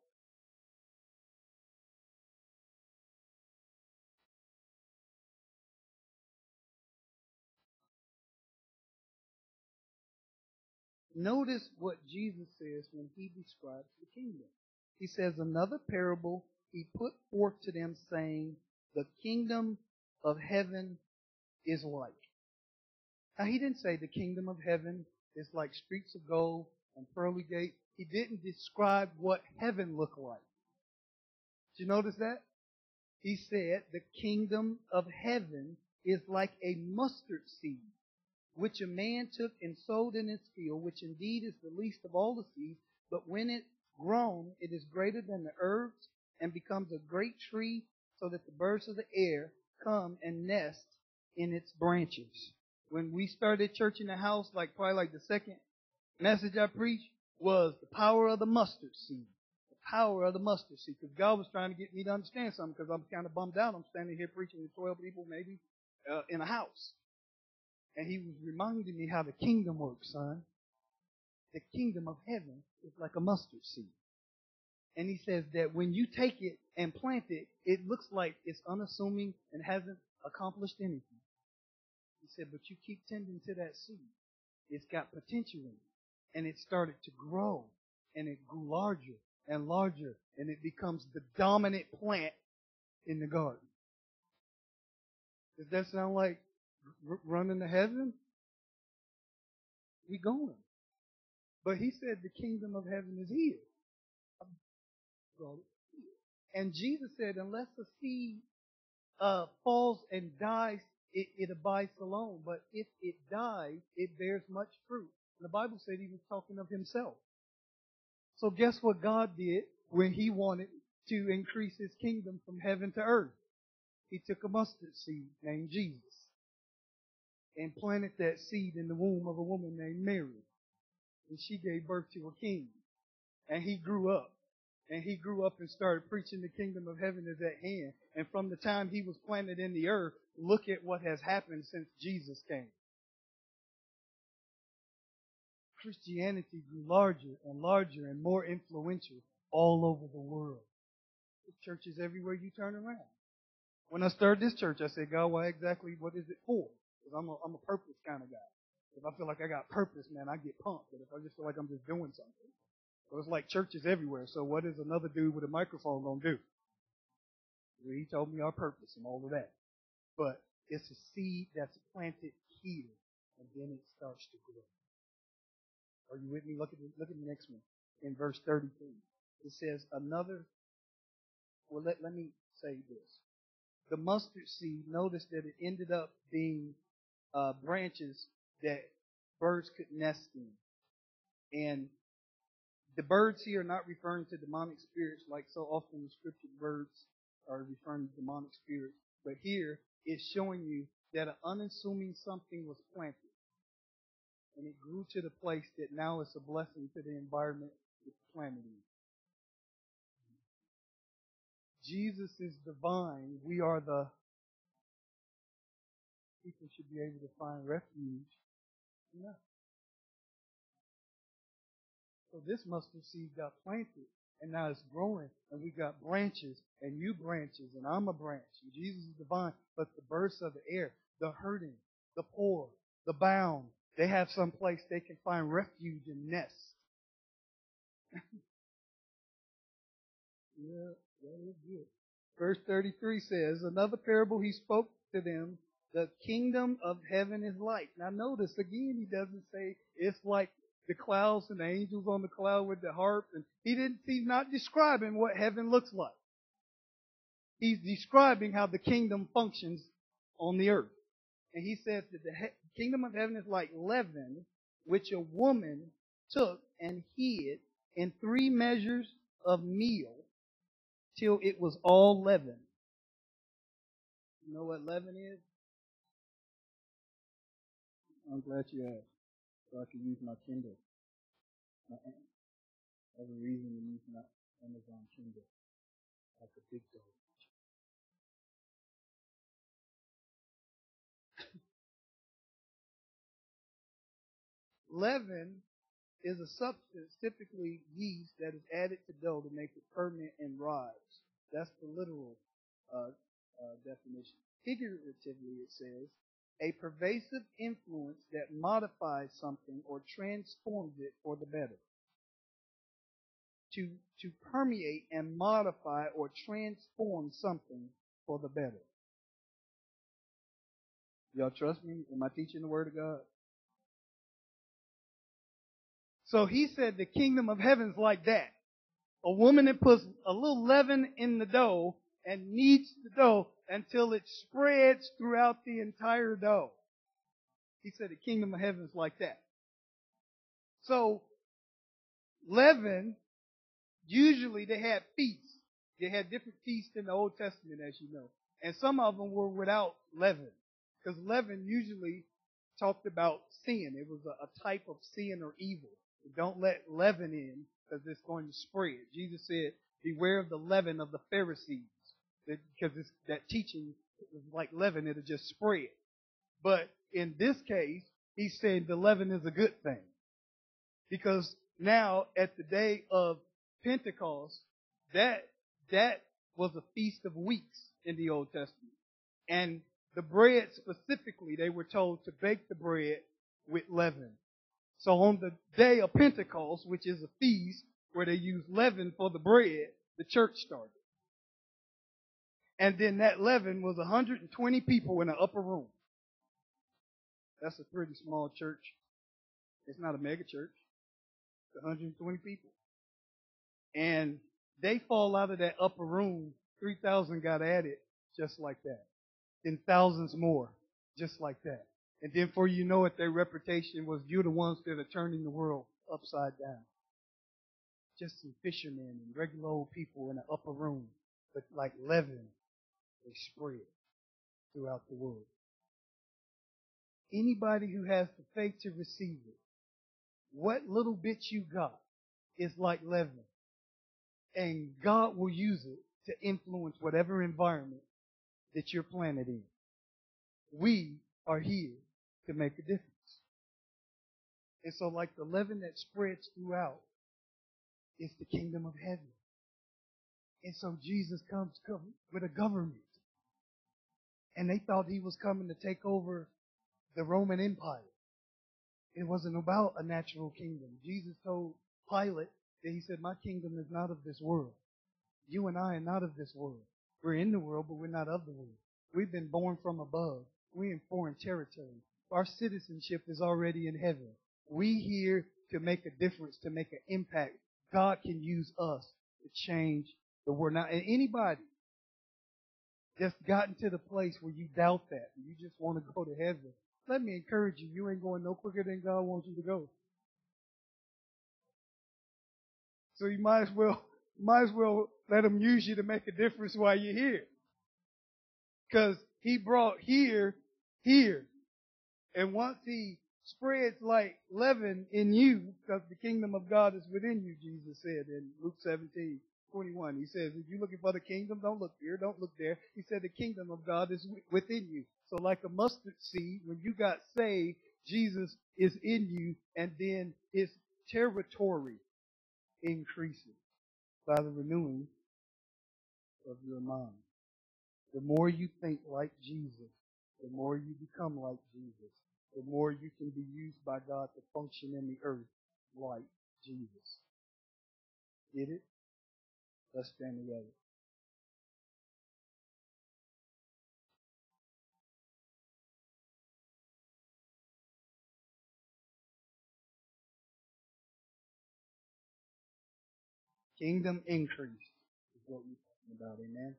Notice what Jesus says when he describes the kingdom. He says, another parable he put forth to them, saying, the kingdom of heaven is like. Now, he didn't say the kingdom of heaven is like streets of gold and pearly gates. He didn't describe what heaven looked like. Did you notice that? He said the kingdom of heaven is like a mustard seed, which a man took and sowed in his field, which indeed is the least of all the seeds, but when it grown, it is greater than the herbs and becomes a great tree, so that the birds of the air come and nest in its branches. When we started church in the house, probably like the second message I preached was the power of the mustard seed. The power of the mustard seed. Because God was trying to get me to understand something, because I'm kind of bummed out. I'm standing here preaching to 12 people maybe in a house. And he was reminding me how the kingdom works, son. The kingdom of heaven is like a mustard seed. And he says that when you take it and plant it, it looks like it's unassuming and hasn't accomplished anything. He said, but you keep tending to that seed. It's got potential in it. And it started to grow. And it grew larger and larger. And it becomes the dominant plant in the garden. Does that sound like running to heaven? We going. But he said the kingdom of heaven is here. And Jesus said, unless the seed falls and dies, it abides alone. But if it dies, it bears much fruit. And the Bible said he was talking of himself. So guess what God did when he wanted to increase his kingdom from heaven to earth? He took a mustard seed named Jesus and planted that seed in the womb of a woman named Mary. And she gave birth to a king. And he grew up. And he grew up and started preaching the kingdom of heaven is at hand. And from the time he was planted in the earth, look at what has happened since Jesus came. Christianity grew larger and larger and more influential all over the world. There's churches everywhere you turn around. When I started this church, I said, God, what is it for? Because I'm a purpose kind of guy. If I feel like I got purpose, man, I get pumped. But if I just feel like I'm just doing something. So it's like churches everywhere. So what is another dude with a microphone going to do? Well, he told me our purpose and all of that. But it's a seed that's planted here, and then it starts to grow. Are you with me? Look at the next one. In verse 33. It says let me say this. The mustard seed, notice that it ended up being branches that birds could nest in. And the birds here are not referring to demonic spirits like so often in Scripture birds are referring to demonic spirits. But here it's showing you that an unassuming something was planted. And it grew to the place that now it's a blessing to the environment it's planted in. Jesus is divine. We are the people should be able to find refuge. No. So this mustard seed got planted, and now it's growing, and we got branches, and you branches, and I'm a branch. And Jesus is divine, but the birds of the air, the hurting, the poor, the bound, they have some place they can find refuge and nest. Yeah, that is good. Verse 33 says, another parable he spoke to them, the kingdom of heaven is like. Now notice, again, he doesn't say it's like the clouds and the angels on the cloud with the harp. And he's not describing what heaven looks like. He's describing how the kingdom functions on the earth. And he says that the kingdom of heaven is like leaven, which a woman took and hid in 3 measures of meal till it was all leavened. You know what leaven is? I'm glad you asked. So I can use my Kindle. I have a reason to use my Amazon Kindle. Like a big dog. Leaven is a substance, typically yeast, that is added to dough to make it ferment and rise. That's the literal definition. Figuratively, it says, a pervasive influence that modifies something or transforms it for the better. To permeate and modify or transform something for the better. Y'all trust me? Am I teaching the Word of God? So he said the kingdom of heaven's like that. A woman that puts a little leaven in the dough and kneads the dough until it spreads throughout the entire dough. He said the kingdom of heaven is like that. So, leaven, usually they had feasts. They had different feasts in the Old Testament, as you know. And some of them were without leaven. Because leaven usually talked about sin. It was a type of sin or evil. Don't let leaven in because it's going to spread. Jesus said, beware of the leaven of the Pharisees. Because that teaching is like leaven, it'll just spread. But in this case, he's saying the leaven is a good thing. Because now, at the day of Pentecost, that was a feast of weeks in the Old Testament. And the bread specifically, they were told to bake the bread with leaven. So on the day of Pentecost, which is a feast where they use leaven for the bread, the church started. And then that leaven was 120 people in an upper room. That's a pretty small church. It's not a mega church. It's 120 people. And they fall out of that upper room. 3,000 got added just like that. Then thousands more just like that. And then before you know it, their reputation was, you're the ones that are turning the world upside down. Just some fishermen and regular old people in an upper room. But like leaven, they spread throughout the world. Anybody who has the faith to receive it, what little bit you got is like leaven. And God will use it to influence whatever environment that you're planted in. We are here to make a difference. And so like the leaven that spreads throughout is the kingdom of heaven. And so Jesus comes with a government. And they thought he was coming to take over the Roman Empire. It wasn't about a natural kingdom. Jesus told Pilate that he said, my kingdom is not of this world. You and I are not of this world. We're in the world, but we're not of the world. We've been born from above. We're in foreign territory. Our citizenship is already in heaven. We here to make a difference, to make an impact. God can use us to change the world. Now, and anybody that's gotten to the place where you doubt that, and you just want to go to heaven, let me encourage you, you ain't going no quicker than God wants you to go. So you might as well let him use you to make a difference while you're here. Because he brought here. And once he spreads like leaven in you, because the kingdom of God is within you, Jesus said in Luke 17:21. He says, if you're looking for the kingdom, don't look here, don't look there. He said the kingdom of God is within you. So like a mustard seed, when you got saved, Jesus is in you, and then his territory increases by the renewing of your mind. The more you think like Jesus, the more you become like Jesus, the more you can be used by God to function in the earth like Jesus. Get it? Let's stand together. Kingdom increase is what we're talking about, amen?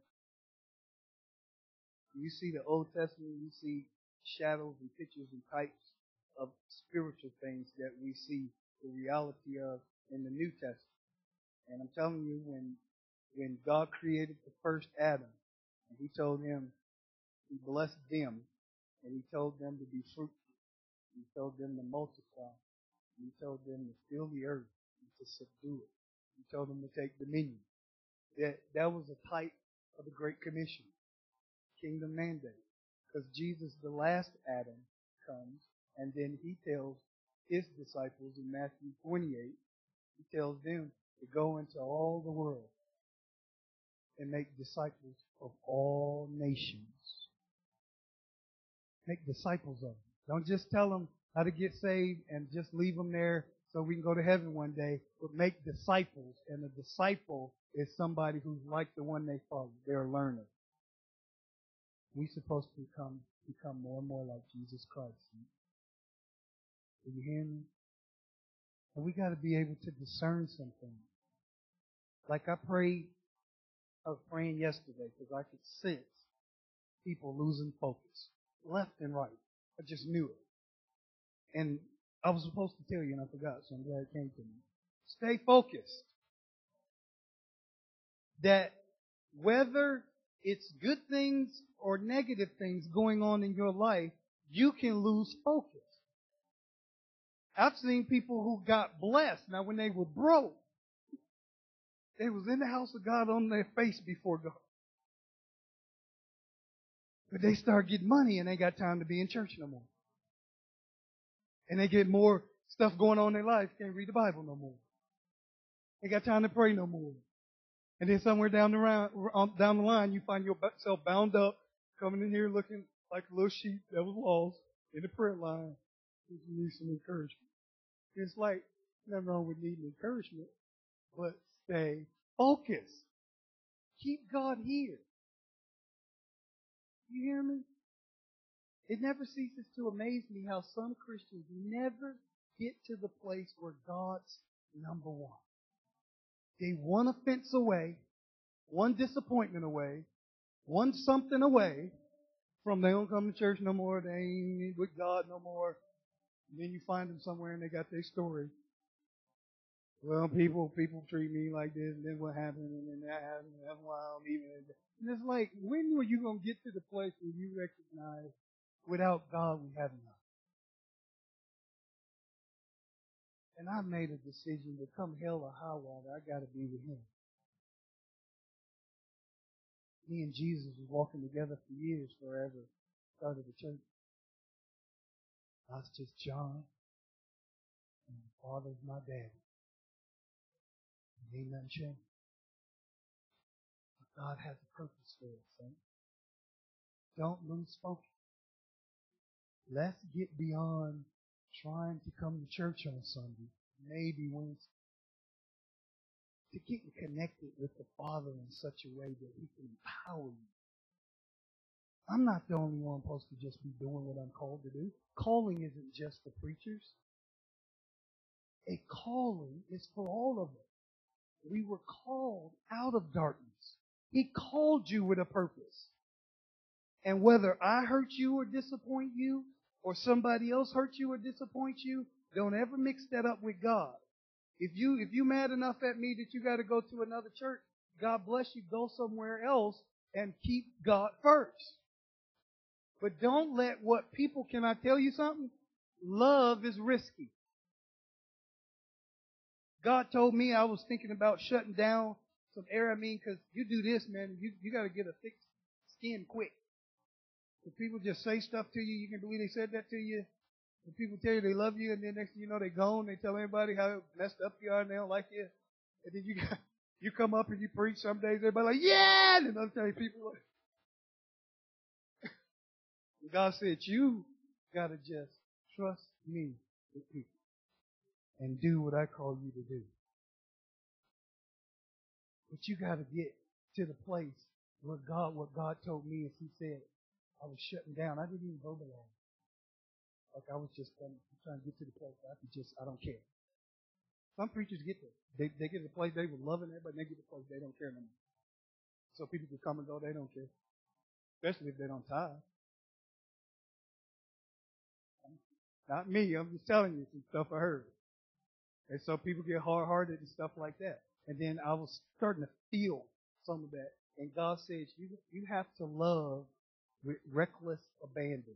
You see the Old Testament, you see shadows and pictures and types of spiritual things that we see the reality of in the New Testament. And I'm telling you, when God created the first Adam, and he told him, he blessed them, and he told them to be fruitful. He told them to multiply. He told them to fill the earth and to subdue it. He told them to take dominion. That was a type of the Great Commission, kingdom mandate. Because Jesus, the last Adam, comes, and then he tells his disciples in Matthew 28, he tells them to go into all the world and make disciples of all nations. Make disciples of them. Don't just tell them how to get saved and just leave them there so we can go to heaven one day, but make disciples. And a disciple is somebody who's like the one they follow. They're a learner. We're supposed to become more and more like Jesus Christ. Are you hearing me? And we got to be able to discern something. Like I was praying yesterday because I could sense people losing focus, left and right. I just knew it. And I was supposed to tell you and I forgot, so I'm glad it came to me. Stay focused. That whether it's good things or negative things going on in your life, you can lose focus. I've seen people who got blessed. Now, when they were broke, they was in the house of God on their face before God. But they start getting money and they got time to be in church no more. And they get more stuff going on in their life, can't read the Bible no more. They got time to pray no more. And then somewhere down the line, you find yourself bound up, coming in here looking like a little sheep that was lost in the prayer line. You need some encouragement. It's like, nothing wrong with needing encouragement, but stay focused. Keep God here. You hear me? It never ceases to amaze me how some Christians never get to the place where God's number one. They one offense away, one disappointment away, one something away from they don't come to church no more, they ain't with God no more. And then you find them somewhere and they got their story. Well, people treat me like this, and then what happened, and then that happened, and that's why I'm leaving. And it's like, when are you going to get to the place where you recognize without God we have nothing? And I made a decision to come hell or high water, I got to be with Him. Me and Jesus was walking together for years, forever. Started the church. I was just John, and my Father's my daddy. Ain't nothing changed. But God has a purpose for us, son. Don't lose focus. Let's get beyond trying to come to church on Sunday, maybe Wednesday, to get connected with the Father in such a way that He can empower you. I'm not the only one supposed to just be doing what I'm called to do. Calling isn't just for preachers. A calling is for all of us. We were called out of darkness. He called you with a purpose. And whether I hurt you or disappoint you, or somebody else hurt you or disappoint you, don't ever mix that up with God. If you mad enough at me that you got to go to another church, God bless you, go somewhere else and keep God first. But don't let what people, can I tell you something? Love is risky. God told me I was thinking about shutting down some area. I mean, because you do this, man, you got to get a thick skin quick. If people just say stuff to you, you can believe they said that to you. When people tell you they love you, and then next thing you know, they're gone. They tell everybody how messed up you are, and they don't like you. And then you come up and you preach. Some days everybody like, yeah, and then other times people like. God said, you got to just trust me with people and do what I call you to do. But you got to get to the place where what God told me is He said, I was shutting down. I didn't even verbalize. Like I was just trying to get to the place where I don't care. Some preachers get there. They get to the place they were loving everybody, and they get to the place they don't care no more. So people can come and go, they don't care. Especially if they don't tithe. Not me, I'm just telling you some stuff I heard. And so people get hard-hearted and stuff like that. And then I was starting to feel some of that. And God says, you have to love with reckless abandon.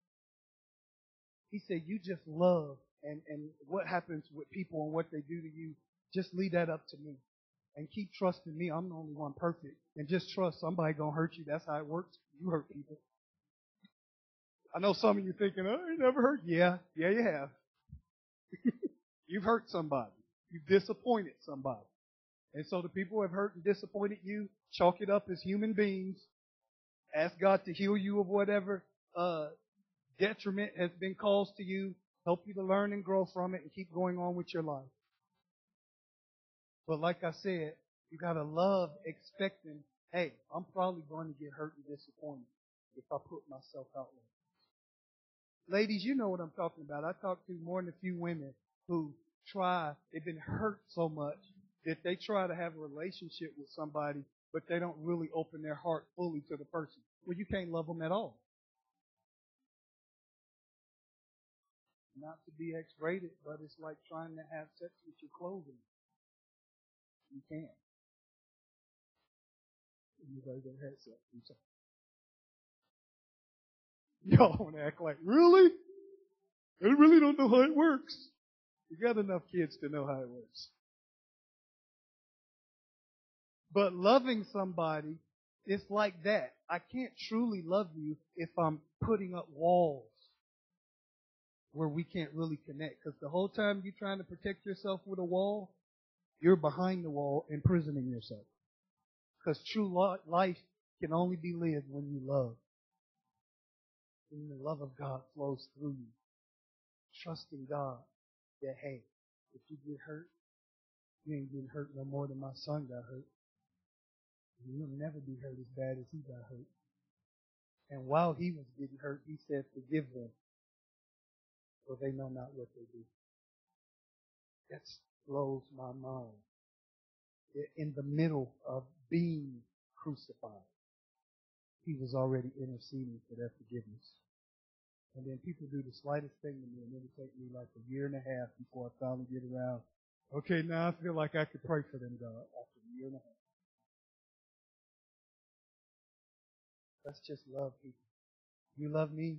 He said, you just love. And what happens with people and what they do to you, just leave that up to me. And keep trusting me. I'm the only one perfect. And just trust somebody going to hurt you. That's how it works. You hurt people. I know some of you thinking, oh, you never hurt. Yeah, you have. You've hurt somebody. You've disappointed somebody. And so the people who have hurt and disappointed you, chalk it up as human beings. Ask God to heal you of whatever detriment has been caused to you. Help you to learn and grow from it and keep going on with your life. But like I said, you got to love expecting, hey, I'm probably going to get hurt and disappointed if I put myself out there. Ladies, you know what I'm talking about. I talked to more than a few women who they've been hurt so much that they try to have a relationship with somebody, but they don't really open their heart fully to the person. Well, you can't love them at all. Not to be X-rated, but it's like trying to have sex with your clothing. You can't. You gotta get a headset. I'm sorry. Y'all want to act like, really? I really don't know how it works. You got enough kids to know how it works. But loving somebody is like that. I can't truly love you if I'm putting up walls where we can't really connect. Because the whole time you're trying to protect yourself with a wall, you're behind the wall, imprisoning yourself. Because true life can only be lived when you love. When the love of God flows through you. Trusting God that, hey, if you get hurt, you ain't getting hurt no more than my son got hurt. And you'll never be hurt as bad as he got hurt. And while he was getting hurt, he said, forgive them, for they know not what they do. That blows my mind. In the middle of being crucified, he was already interceding for their forgiveness. And then people do the slightest thing to me, and it'll take me like a year and a half before I finally get around. Okay, now I feel like I could pray for them, God, after a year and a half. Let's just love people. You love me.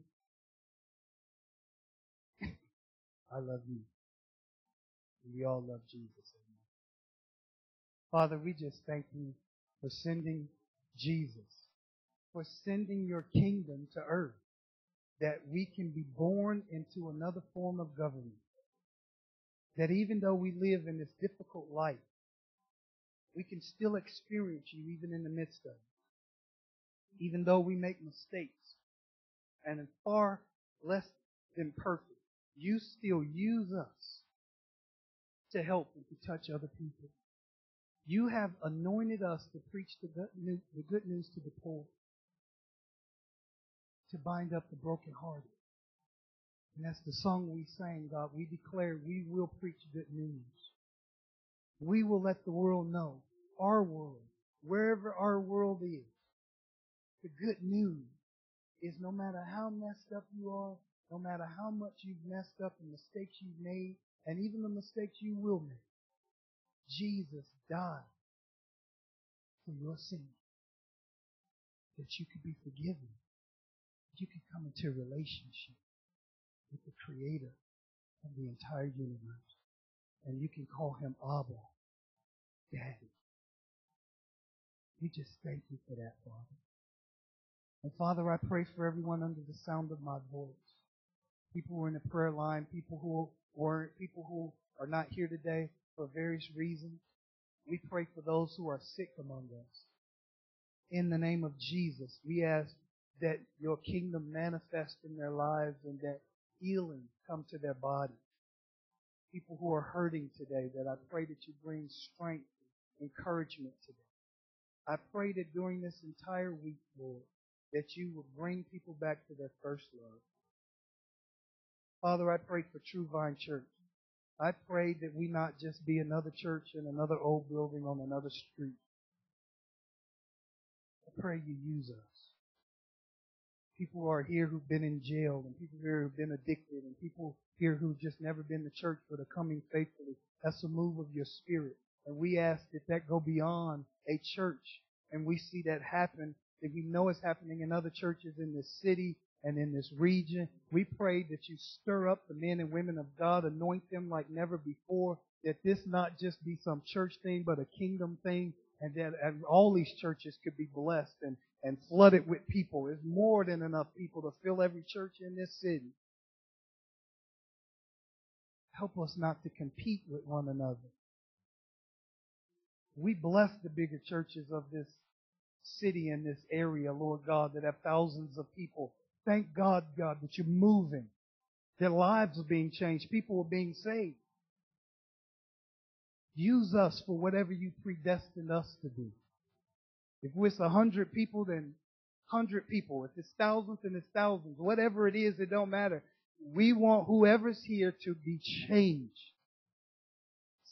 I love you. And we all love Jesus. Amen. Father, we just thank you for sending Jesus, for sending your kingdom to earth, that we can be born into another form of government. That even though we live in this difficult life, we can still experience you even in the midst of it. Even though we make mistakes and are far less than perfect, you still use us to help and to touch other people. You have anointed us to preach the good news to the poor, to bind up the brokenhearted. And that's the song we sang, God. We declare we will preach good news. We will let the world know, our world, wherever our world is, the good news is no matter how messed up you are, no matter how much you've messed up and mistakes you've made, and even the mistakes you will make, Jesus died for your sin, that you could be forgiven, that you could come into a relationship with the Creator of the entire universe, and you can call Him Abba, Daddy. We just thank you for that, Father. And Father, I pray for everyone under the sound of my voice. People who are in the prayer line, people who are not here today for various reasons. We pray for those who are sick among us. In the name of Jesus, we ask that your kingdom manifest in their lives and that healing come to their body. People who are hurting today, that I pray that you bring strength and encouragement to them. I pray that during this entire week, Lord, that you will bring people back to their first love. Father, I pray for True Vine Church. I pray that we not just be another church in another old building on another street. I pray you use us. People who are here who've been in jail, and people here who've been addicted, and people here who've just never been to church but are coming faithfully. That's a move of your Spirit. And we ask that go beyond a church. And we see that happen, that we know it's happening in other churches in this city and in this region. We pray that you stir up the men and women of God, anoint them like never before, that this not just be some church thing, but a kingdom thing, and that all these churches could be blessed and flooded with people. There's more than enough people to fill every church in this city. Help us not to compete with one another. We bless the bigger churches of this city and this area, Lord God, that have thousands of people. Thank God, God, that you're moving. Their lives are being changed. People are being saved. Use us for whatever you predestined us to do. If it's 100 people, then 100 people. If it's thousands, then it's thousands. Whatever it is, it don't matter. We want whoever's here to be changed.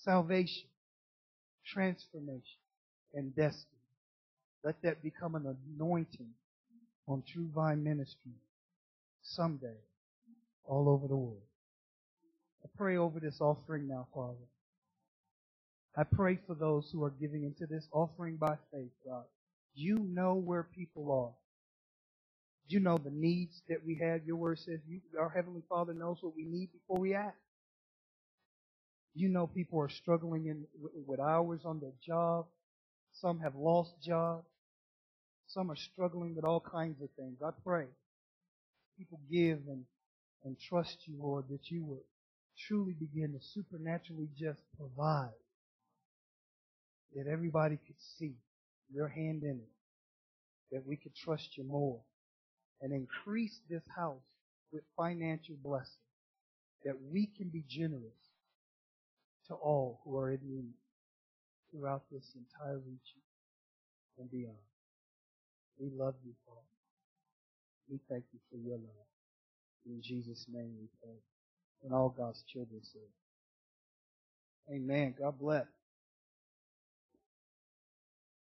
salvation, transformation, and destiny. Let that become an anointing on True Vine Ministry someday all over the world. I pray over this offering now, Father. I pray for those who are giving into this offering by faith, God. You know where people are. You know the needs that we have. Your word says our Heavenly Father knows what we need before we ask. You know people are struggling with hours on their job. Some have lost jobs. Some are struggling with all kinds of things. I pray people give and trust you, Lord, that you would truly begin to supernaturally just provide, that everybody could see your hand in it, that we could trust you more, and increase this house with financial blessing, that we can be generous to all who are in need throughout this entire region and beyond. We love you, Father. We thank you for your love. In Jesus' name we pray. And all God's children say, amen. God bless.